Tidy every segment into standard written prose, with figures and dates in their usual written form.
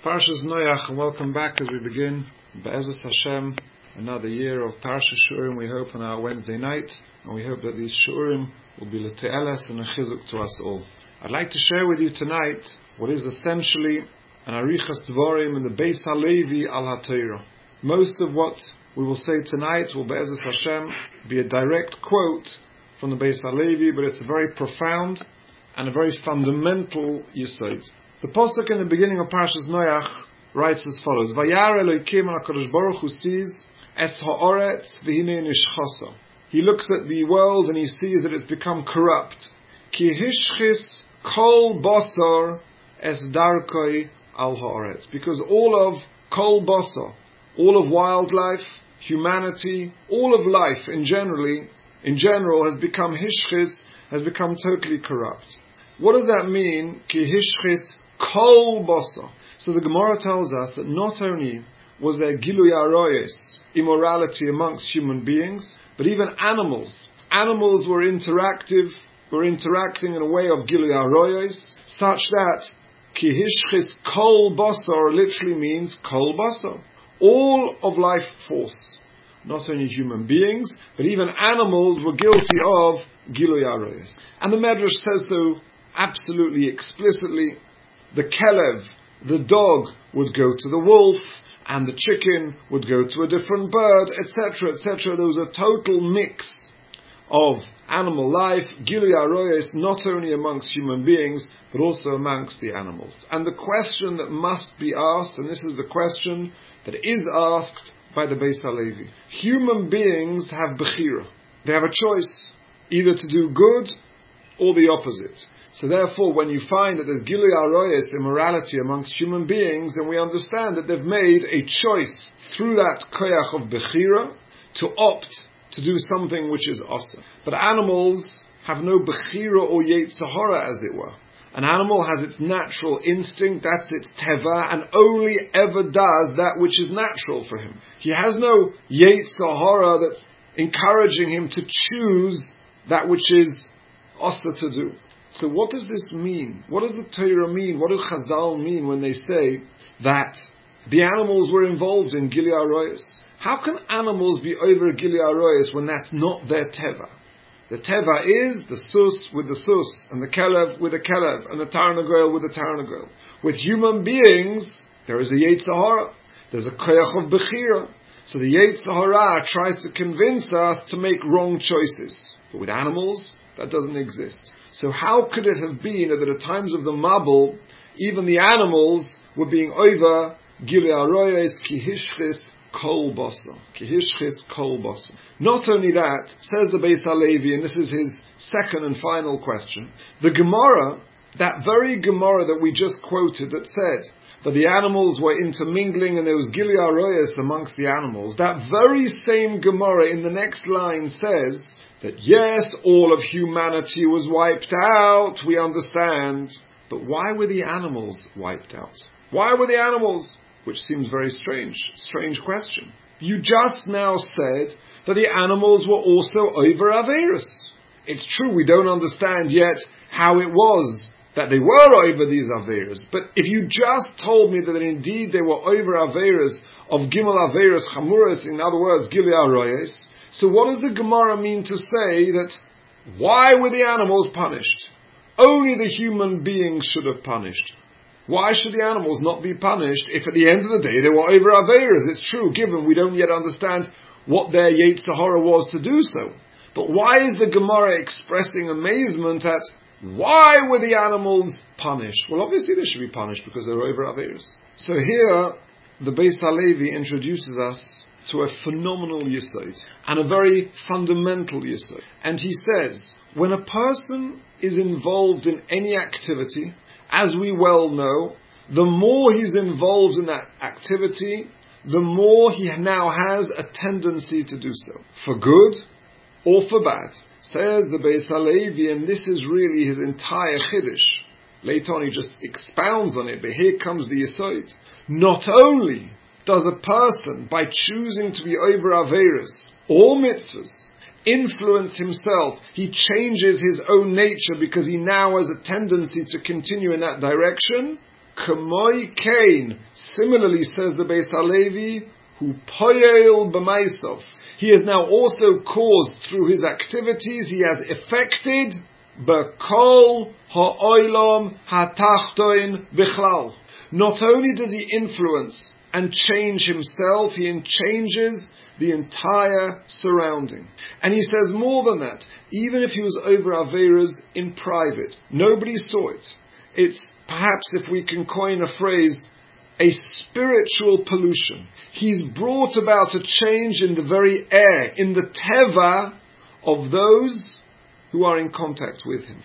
Parshas Noach, and welcome back as we begin Be'ezus Hashem, another year of Parshas Shu'urim. We hope on our Wednesday night, and we hope that these Shu'urim will be l'te'eles and a chizuk to us all. I'd like to share with you tonight what is essentially an Arichas Dvarim in the Beis HaLevi al HaTorah. Most of what we will say tonight will Be'ezus Hashem be a direct quote from the Beis HaLevi, but it's a very profound and a very fundamental yesod. The pasuk in the beginning of Parshas Noach writes as follows: Vayar Elokim HaKadosh Baruch Hu sees es ha'oretz v'hinei nishchasa. He looks at the world and he sees that it's become corrupt. Ki hishchis kol basar es darkoi al ha'oretz. Because all of kol basar, all of wildlife, humanity, all of life in general has become hishchis, has become totally corrupt. What does that mean? Ki hishchis kol basar. So the Gemara tells us that not only was there gilui aroyes, immorality amongst human beings, but even animals. Animals were interacting in a way of gilui aroyes, such that ki hishchis kol basar literally means kol basar. All of life force, not only human beings, but even animals were guilty of gilui aroyes. And the Medrash says so absolutely explicitly. The kelev, the dog, would go to the wolf, and the chicken would go to a different bird, etc., etc. There was a total mix of animal life, gilui aroyes, not only amongst human beings, but also amongst the animals. And the question that must be asked, and this is the question that is asked by the Beis HaLevi. Human beings have bechira. They have a choice, either to do good or the opposite. So therefore, when you find that there's gilui aroyes, immorality amongst human beings, then we understand that they've made a choice through that koyach of bechira to opt to do something which is awesome. But animals have no bechira or yetzer hara, as it were. An animal has its natural instinct, that's its teva, and only ever does that which is natural for him. He has no yetzer hara that's encouraging him to choose that which is asa to do. So what does this mean? What does the Torah mean? What do Chazal mean when they say that the animals were involved in gilui aroyes? How can animals be over gilui aroyes when that's not their teva? The teva is the sus with the sus, and the kelev with the kelev, and the tarnagol with the tarnagol. With human beings, there is a yetzer hara. There's a koyach of bechira. So the yetzer hara tries to convince us to make wrong choices. But with animals, that doesn't exist. So how could it have been that at the times of the Mabul, even the animals were being over gilui aroyes ki hishchis kol basar. Ki hishchis kol basar. Not only that, says the Beis HaLevi, and this is his second and final question, the Gemara, that very Gemara that we just quoted that said that the animals were intermingling and there was gilui aroyes amongst the animals, that very same Gemara in the next line says that yes, all of humanity was wiped out, we understand. But why were the animals wiped out? Why were the animals? Which seems very strange question. You just now said that the animals were also over Averis. It's true, we don't understand yet how it was that they were over these Averis. But if you just told me that indeed they were over Averis of Gimel Averis Chamuras, in other words, gilui aroyes, so what does the Gemara mean to say that why were the animals punished? Only the human beings should have punished. Why should the animals not be punished if at the end of the day they were over Averas? It's true, given we don't yet understand what their yetzer hara was to do so. But why is the Gemara expressing amazement at why were the animals punished? Well, obviously they should be punished because they were over Averas. So here, the Beis HaLevi introduces us to a phenomenal yesod, and a very fundamental yesod. And he says, when a person is involved in any activity, as we well know, the more he's involved in that activity, the more he now has a tendency to do so, for good or for bad. Says the Beis HaLevi, and this is really his entire chiddush. Later on he just expounds on it, but here comes the yesod. Not only does a person, by choosing to be over Averis or mitzvahs, influence himself, he changes his own nature because he now has a tendency to continue in that direction, K'moi Kain, similarly says the Beis Halevi, who poyel b'maisov. He has now also caused through his activities, he has affected b'kol ha'olam ha'tachtoin bichlal. Not only does he influence and change himself, he changes the entire surrounding. And he says more than that, even if he was over Averas in private, nobody saw it. It's perhaps, if we can coin a phrase, a spiritual pollution. He's brought about a change in the very air, in the teva of those who are in contact with him.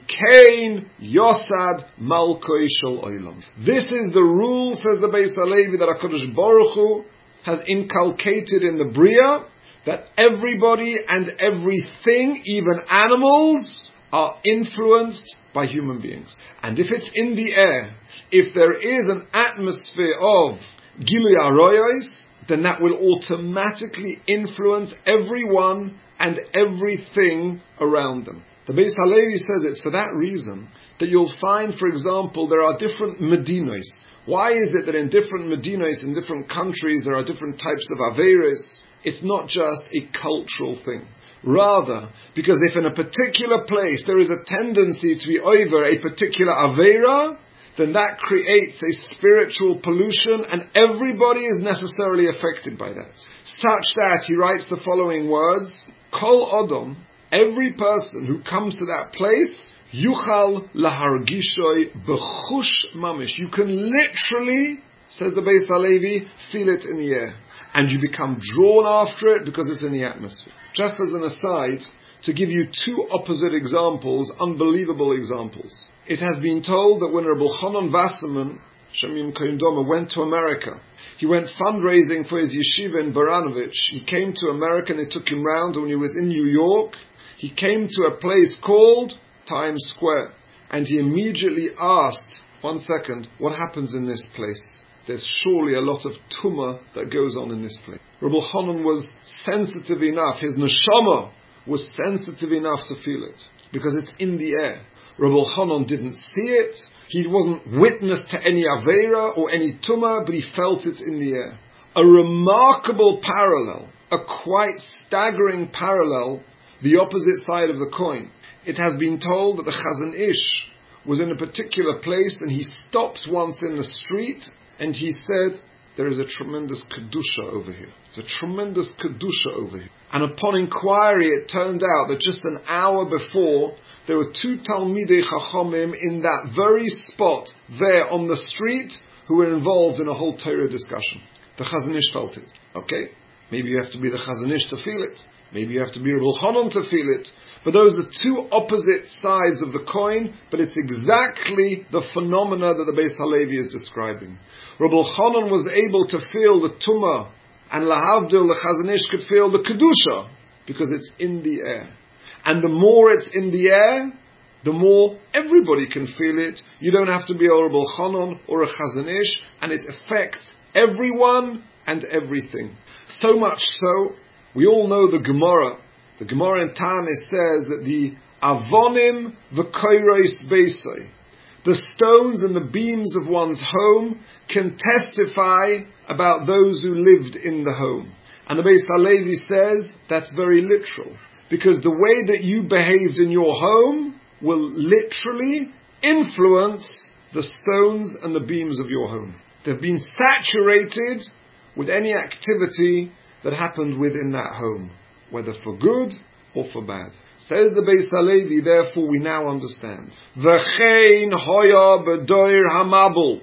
Kikein Yosad Malkoi Shel Olam. This is the rule, says the Beis Halevi, that HaKadosh Baruch Hu has inculcated in the Bria, that everybody and everything, even animals, are influenced by human beings. And if it's in the air, if there is an atmosphere of Gilui Aroyos, then that will automatically influence everyone and everything around them. The Beis Halevi says it's for that reason that you'll find, for example, there are different Medinos. Why is it that in different Medinos, in different countries, there are different types of Averas? It's not just a cultural thing. Rather, because if in a particular place there is a tendency to be over a particular Avera, then that creates a spiritual pollution and everybody is necessarily affected by that. Such that, he writes the following words, Kol Odom, every person who comes to that place, Yuchal lahargishoy b'chush mamish. You can literally, says the Beis Halevi, feel it in the air. And you become drawn after it because it's in the atmosphere. Just as an aside, to give you two opposite examples, unbelievable examples. It has been told that when Rabbi Chanan Wasserman, Shemim Kohen Doma, went to America, he went fundraising for his yeshiva in Baranovich. He came to America and they took him round. When he was in New York, he came to a place called Times Square. And he immediately asked, 1 second, what happens in this place? There's surely a lot of tumah that goes on in this place. Rabbi Chanan was sensitive enough, his neshama was sensitive enough to feel it, because it's in the air. Rabbi Chanan didn't see it, he wasn't witness to any Aveira or any tumah, but he felt it in the air. A remarkable parallel, a quite staggering parallel, the opposite side of the coin. It has been told that the Chazon Ish was in a particular place and he stopped once in the street and he said, there is a tremendous Kedusha over here. There's a tremendous Kedusha over here. And upon inquiry, it turned out that just an hour before, there were 2 Talmidei Chachamim in that very spot, there on the street, who were involved in a whole Torah discussion. The Chazon Ish felt it. Okay? Maybe you have to be the Chazon Ish to feel it. Maybe you have to be Rabbi Chanan to feel it. But those are 2 opposite sides of the coin, but it's exactly the phenomena that the Beis Halevi is describing. Rabbi Chanan was able to feel the Tumah, and Lahavdil, the Chazon Ish, could feel the Kedusha, because it's in the air. And the more it's in the air, the more everybody can feel it. You don't have to be a Rabbi Chanan or a Chazon Ish, and it affects everyone and everything. So much so, we all know the Gemara. The Gemara in Tanis says that the Avonim v'koiros beisai, the stones and the beams of one's home, can testify about those who lived in the home. And the Beis Halevi says that's very literal, because the way that you behaved in your home will literally influence the stones and the beams of your home. They've been saturated with any activity that happened within that home, whether for good or for bad. Says the Beis Halevi, therefore we now understand. V'chein hoya b'doir hamabul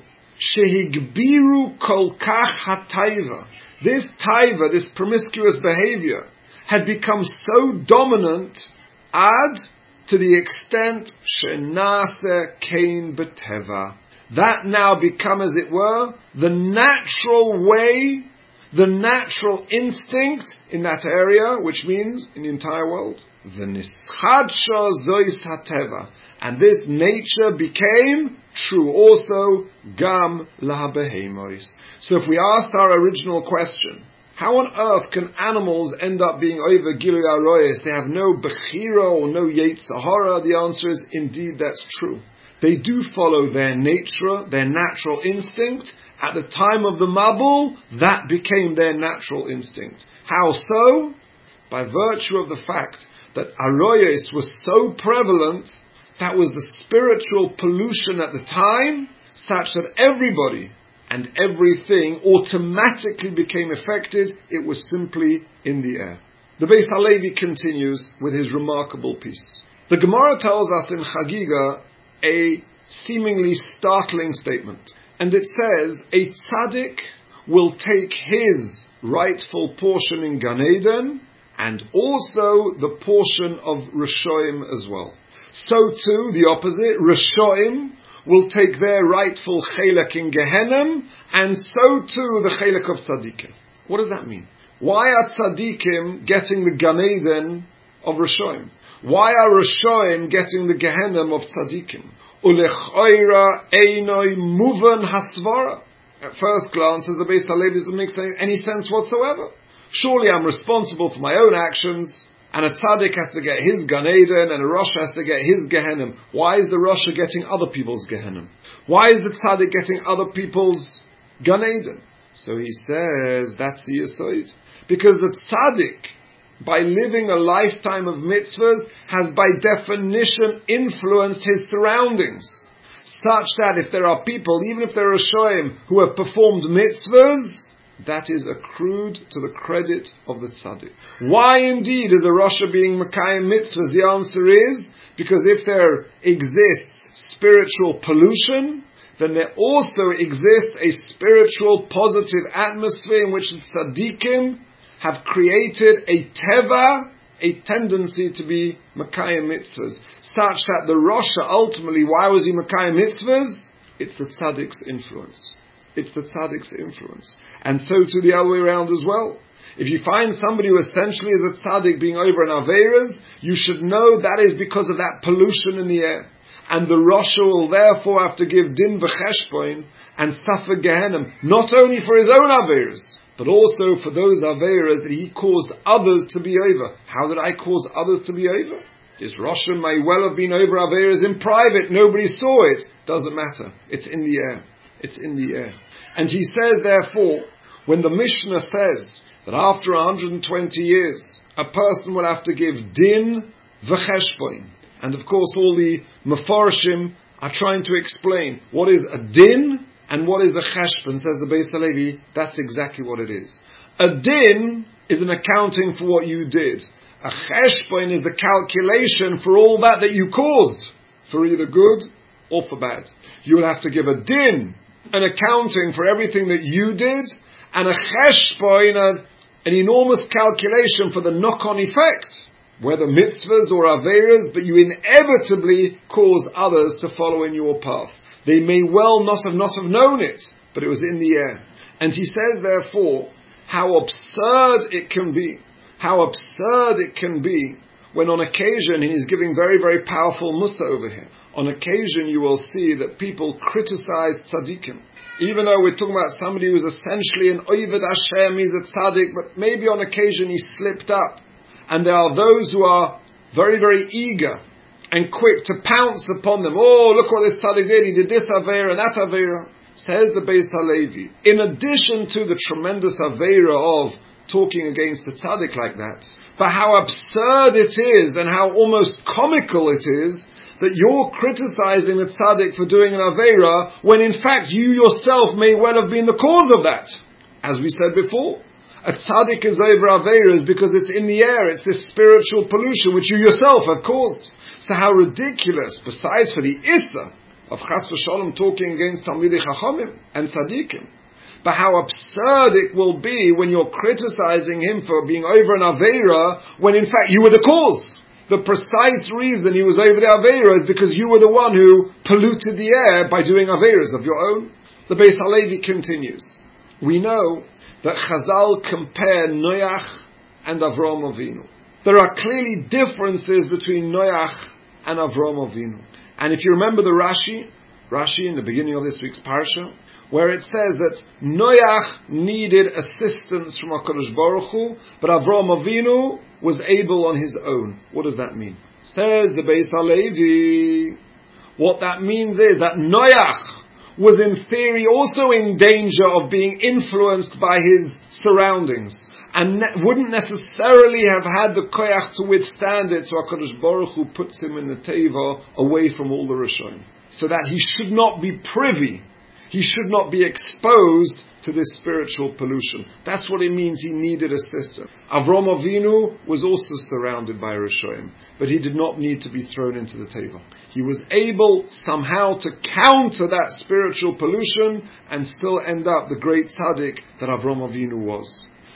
shehigbiru kol kach hataiva. This taiva, this promiscuous behavior, had become so dominant ad to the extent shenase kain b'teva. That now become, as it were, the natural way, the natural instinct in that area, which means in the entire world. V'nischadsha zois hateva. And this nature became true also, gam lahabehemois. So if we asked our original question, how on earth can animals end up being over Gilui Aroyos? They have no Bechira or no Yetzirah. The answer is, indeed, that's true. They do follow their nature, their natural instinct. At the time of the Mabul, that became their natural instinct. How so? By virtue of the fact that Aroyos was so prevalent, that was the spiritual pollution at the time, such that everybody and everything automatically became affected. It was simply in the air. The Beis Halevi continues with his remarkable piece. The Gemara tells us in Chagiga a seemingly startling statement. And it says, a tzaddik will take his rightful portion in Gan Eden, and also the portion of Rishoim as well. So too, the opposite, Rishoim will take their rightful chelek in Gehenna, and so too the chelek of tzaddikim. What does that mean? Why are tzaddikim getting the Gan Eden of Rishoim? Why are Rishoim getting the Gehenna of tzaddikim? Ulechoira einoi muvan hasvara. At first glance, as the Beis Halevi, doesn't make any sense whatsoever. Surely I'm responsible for my own actions, and a tzaddik has to get his Gan Eden, and a Rasha has to get his Gehenna. Why is the Rasha getting other people's Gehenna? Why is the tzaddik getting other people's Gan Eden? So he says, that's the Yesod. Because the tzaddik, by living a lifetime of mitzvahs, has by definition influenced his surroundings. Such that if there are people, even if there are Shoim, who have performed mitzvahs, that is accrued to the credit of the tzaddik. Why indeed is a Rasha being Mekayim mitzvahs? The answer is, because if there exists spiritual pollution, then there also exists a spiritual positive atmosphere in which the tzaddikim have created a teva, a tendency to be Mekayim mitzvahs, such that the Rasha ultimately, why was he Mekayim mitzvahs? It's the tzaddik's influence. It's the tzaddik's influence. And so to the other way around as well. If you find somebody who essentially is a tzaddik being over in Averas, you should know that is because of that pollution in the air. And the Rasha will therefore have to give din v'cheshbon and suffer Gehenna, not only for his own Averas, but also for those Averas that he caused others to be over. How did I cause others to be over? This Rasha may well have been over Averas in private. Nobody saw it. Doesn't matter. It's in the air. It's in the air. And he says, therefore, when the Mishnah says that after 120 years, a person will have to give din v'cheshbon. And of course, all the Mefarshim are trying to explain what is a din and what is a cheshbon. Says the Beis Halevi, that's exactly what it is. A din is an accounting for what you did. A cheshbon is the calculation for all that you caused, for either good or for bad. You will have to give a din, an accounting for everything that you did, and a cheshbon, an enormous calculation for the knock-on effect, whether mitzvahs or averas, but you inevitably cause others to follow in your path. They may well not have known it, but it was in the air. And he says, therefore, how absurd it can be, when on occasion, he is giving very, very powerful mussar over here. On occasion, you will see that people criticize tzaddikim. Even though we're talking about somebody who's essentially an Oved Hashem, he's a tzaddik, but maybe on occasion he slipped up. And there are those who are very, very eager and quick to pounce upon them. Oh, look what this tzaddik did. He did this avera and that avera. Says the Beis Halevi, in addition to the tremendous avera of talking against the tzaddik like that, but how absurd it is and how almost comical it is that you're criticizing the tzaddik for doing an avera when in fact you yourself may well have been the cause of that. As we said before, a tzaddik is over averas because it's in the air, it's this spiritual pollution which you yourself have caused. So how ridiculous, besides for the issa of chas v'shalom talking against Talmidei Chachamim and tzaddikim, but how absurd it will be when you're criticizing him for being over an avera when in fact you were the cause. The precise reason he was over the avera is because you were the one who polluted the air by doing averas of your own. The Beis Halevi continues. We know that Chazal compare Noach and Avraham Avinu. There are clearly differences between Noach and Avraham Avinu. And if you remember the Rashi in the beginning of this week's parsha, where it says that Noach needed assistance from HaKadosh Baruch Hu, but Avraham Avinu was able on his own. What does that mean? Says the Beis Halevi, What that means is that Noach was in theory also in danger of being influenced by his surroundings, and wouldn't necessarily have had the koyach to withstand it, so HaKadosh Baruch Hu puts him in the teva away from all the Rishonim, so that he should not be privy, he should not be exposed to this spiritual pollution. That's what it means he needed a system. Avram Avinu was also surrounded by Rishonim, but he did not need to be thrown into the teva. He was able somehow to counter that spiritual pollution and still end up the great tzaddik that Avram Avinu was.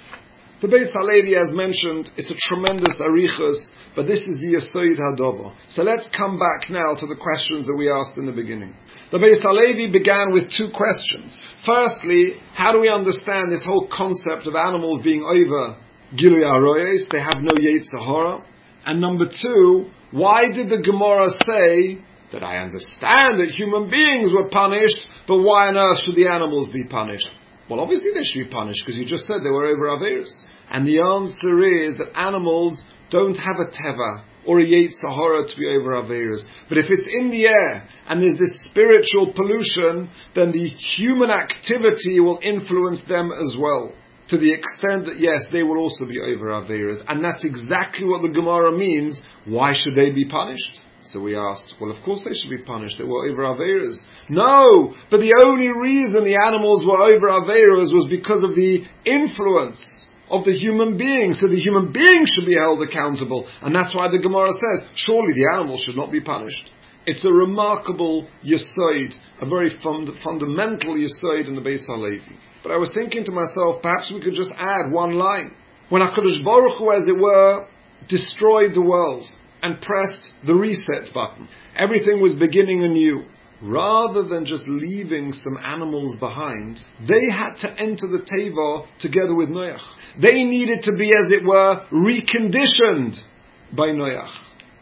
The Beis Halevi, as mentioned, it's a tremendous arichus, but this is the Yesod Hadover. So let's come back now to the questions that we asked in the beginning. The Beis Halevi began with two questions. Firstly, how do we understand this whole concept of animals being over Gilui Aroyes? They have no Yetzer Hara. And number two, why did the Gemara say that I understand that human beings were punished, but why on earth should the animals be punished? Well, obviously they should be punished because you just said they were over Averis. And the answer is that animals don't have a teva or a Yetzer Hara to be over Averis. But if it's in the air and there's this spiritual pollution, then the human activity will influence them as well. To the extent that, yes, they will also be over Averis. And that's exactly what the Gemara means. Why should they be punished? So we asked, well, of course they should be punished. They were over Averas. No! But the only reason the animals were over Averas was because of the influence of the human being. So the human being should be held accountable. And that's why the Gemara says, surely the animals should not be punished. It's a remarkable yesod, a very fundamental yesod in the Beis Halevi. But I was thinking to myself, perhaps we could just add one line. When HaKadosh Baruch Hu, as it were, destroyed the world and pressed the reset button, everything was beginning anew. Rather than just leaving some animals behind, they had to enter the teva together with Noach. They needed to be, as it were, reconditioned by Noach.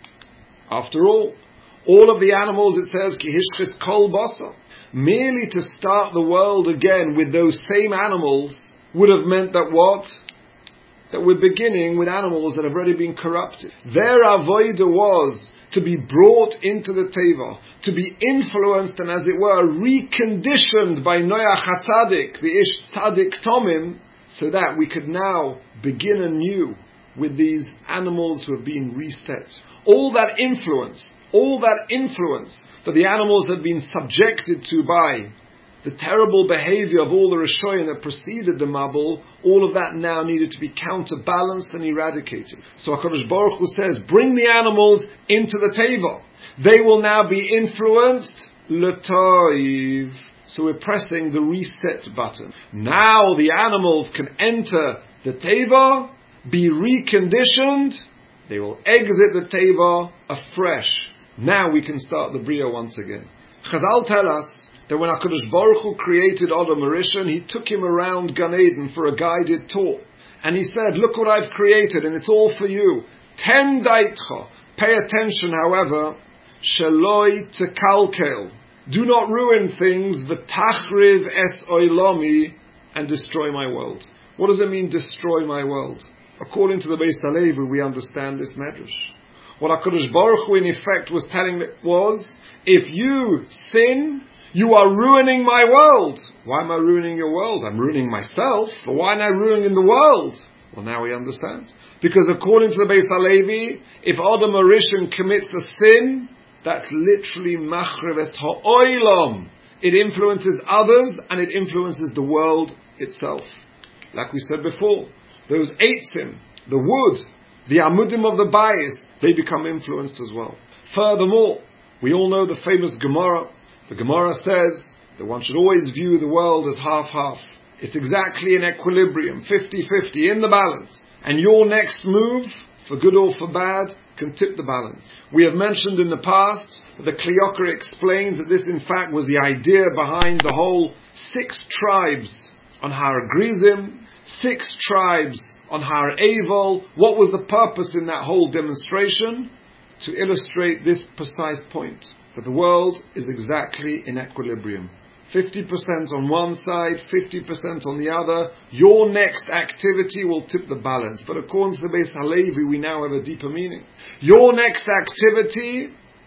After all of the animals, it says, Ki hishchis kol basar. Merely to start the world again with those same animals would have meant that what? That we're beginning with animals that have already been corrupted. Their avodah was to be brought into the teva, to be influenced and, as it were, reconditioned by Noach HaTzadik, the Ish Tzadik Tomim, so that we could now begin anew with these animals who have been reset. All that influence that the animals had been subjected to by the terrible behavior of all the Rishonim that preceded the Mabul, all of that now needed to be counterbalanced and eradicated. So HaKadosh Baruch Hu says, bring the animals into the teva. They will now be influenced l'toiv. So we're pressing the reset button. Now the animals can enter the teva, be reconditioned. They will exit the teva afresh. Now we can start the Bria once again. Chazal tell us that when HaKadosh Baruch Hu created Adam Rishon, he took him around Gan Eden for a guided tour. And he said, look what I've created, and it's all for you. Ten daitcha. Pay attention, however, sheloi tekalkel. Do not ruin things, v'tachriv es oilami, and destroy my world. What does it mean, destroy my world? According to the Beis Halevi, we understand this medrash. What HaKadosh Baruch Hu in effect was telling was, if you sin, you are ruining my world. Why am I ruining your world? I'm ruining myself. But why am I ruining the world? Well, now we understand. Because according to the Beis Halevi, if Adam Rishon commits a sin, that's literally machrev es ha'olam. It influences others and it influences the world itself. Like we said before, those eitzim, the wood, the amudim of the bayis, they become influenced as well. Furthermore, we all know the famous Gemara. The Gemara says that one should always view the world as half-half. It's exactly in equilibrium, 50-50, in the balance. And your next move, for good or for bad, can tip the balance. We have mentioned in the past that the Kli Yakar explains that this in fact was the idea behind the whole 6 tribes on Har Grizim, 6 tribes on Har Eval. What was the purpose in that whole demonstration? To illustrate this precise point, that the world is exactly in equilibrium. 50% on one side, 50% on the other. Your next activity will tip the balance. But according to the Beis Halevi, we now have a deeper meaning. Your next activity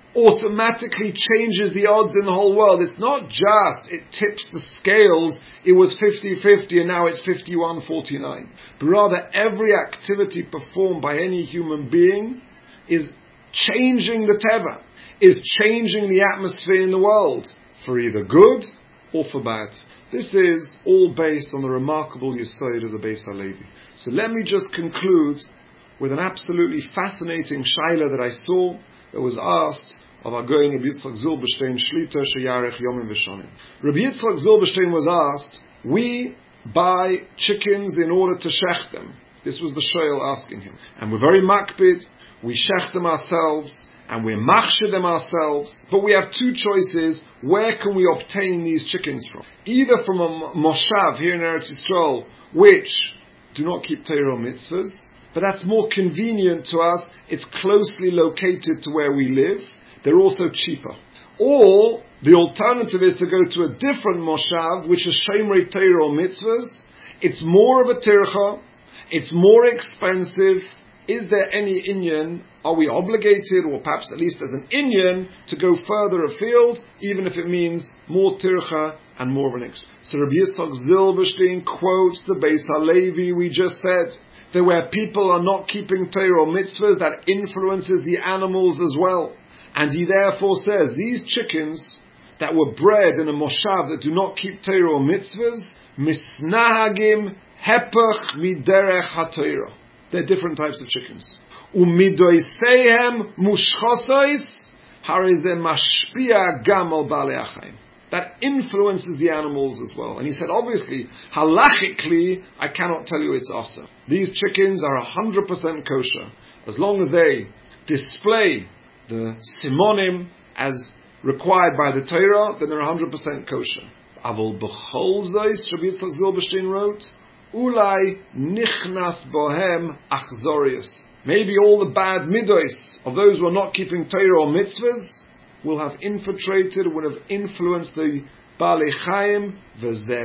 automatically changes the odds in the whole world. It's not just, it tips the scales, it was 50-50 and now it's 51-49. But rather, every activity performed by any human being is changing the teva, is changing the atmosphere in the world, for either good or for bad. This is all based on the remarkable Yesod of the Beis HaLevi. So let me just conclude with an absolutely fascinating shaila that I saw that was asked of our going Rabbi Yitzchak Zilberstein, Shlita Sheyarech Yomim V'Shonim. Rabbi Yitzchak Zilberstein was asked, we buy chickens in order to shech them. This was the shoyl asking him. And we're very makpid, we shech them ourselves, and we machshir them ourselves, but we have two choices. Where can we obtain these chickens from? Either from a moshav here in Eretz Yisrael, which do not keep Torah mitzvahs, but that's more convenient to us. It's closely located to where we live. They're also cheaper. Or the alternative is to go to a different moshav, which is Shomrei Torah mitzvahs. It's more of a tircha. It's more expensive. Is there any inyan? Are we obligated, or perhaps at least as an inyan, to go further afield, even if it means more tircha and more of an expense? So Rabbi Yitzchak Zilberstein quotes the Beis HaLevi we just said, that where people are not keeping Torah mitzvahs, that influences the animals as well. And he therefore says, these chickens that were bred in a moshav that do not keep Torah mitzvahs, misnahagim hepech miderech haTorah. They're different types of chickens. Umidoisehem mushchosois harizeh mashpia gam al balei achayim. That influences the animals as well. And he said, obviously, halachically, I cannot tell you it's asa. These chickens are 100% kosher. As long as they display the simonim as required by the Torah, then they're 100% kosher. Avol b'chol zois, Rabbi Yitzchak Zilberstein wrote, Ulai nichnas bohem achzorius. Maybe all the bad midos of those who are not keeping Torah or mitzvahs will have infiltrated, will have influenced the Balei Chaim, v'zeh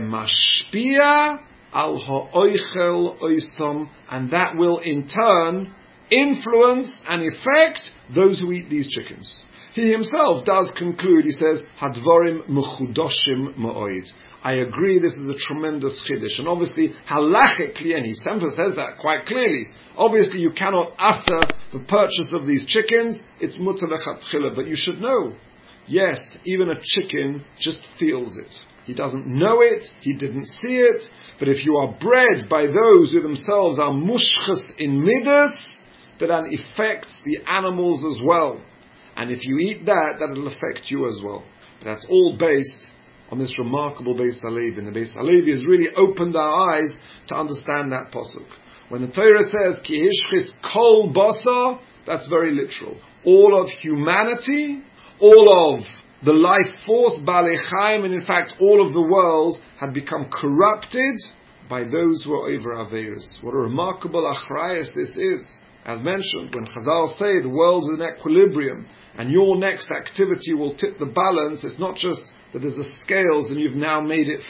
mashpia al ha'oichel oisom, and that will in turn influence and affect those who eat these chickens. He himself does conclude, he says, Hadvarim mechudoshim ma'oid. I agree, this is a tremendous chiddush. And obviously, halachically, and he says that quite clearly, obviously you cannot utter the purchase of these chickens, it's mutar lechatchila, but you should know, yes, even a chicken just feels it. He doesn't know it, he didn't see it, but if you are bred by those who themselves are mushchas in midas, that affects the animals as well. And if you eat that, that'll affect you as well. But that's all based on this remarkable Beis HaLevi. And the Beis HaLevi has really opened our eyes to understand that pasuk. When the Torah says, Ki hishchis kol basar, that's very literal. All of humanity, all of the life force, Balei Chaim, and in fact all of the world had become corrupted by those who are over Averis. What a remarkable achrayas this is. As mentioned, when Chazal say the world's in equilibrium and your next activity will tip the balance, it's not just that there's a scales and you've now made it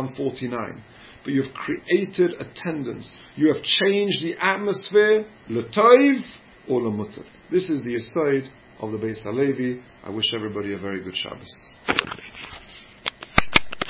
51-49, but you've created a tendency. You have changed the atmosphere, l'toiv or l'mutar. This is the yesod of the Beis HaLevi. I wish everybody a very good Shabbos.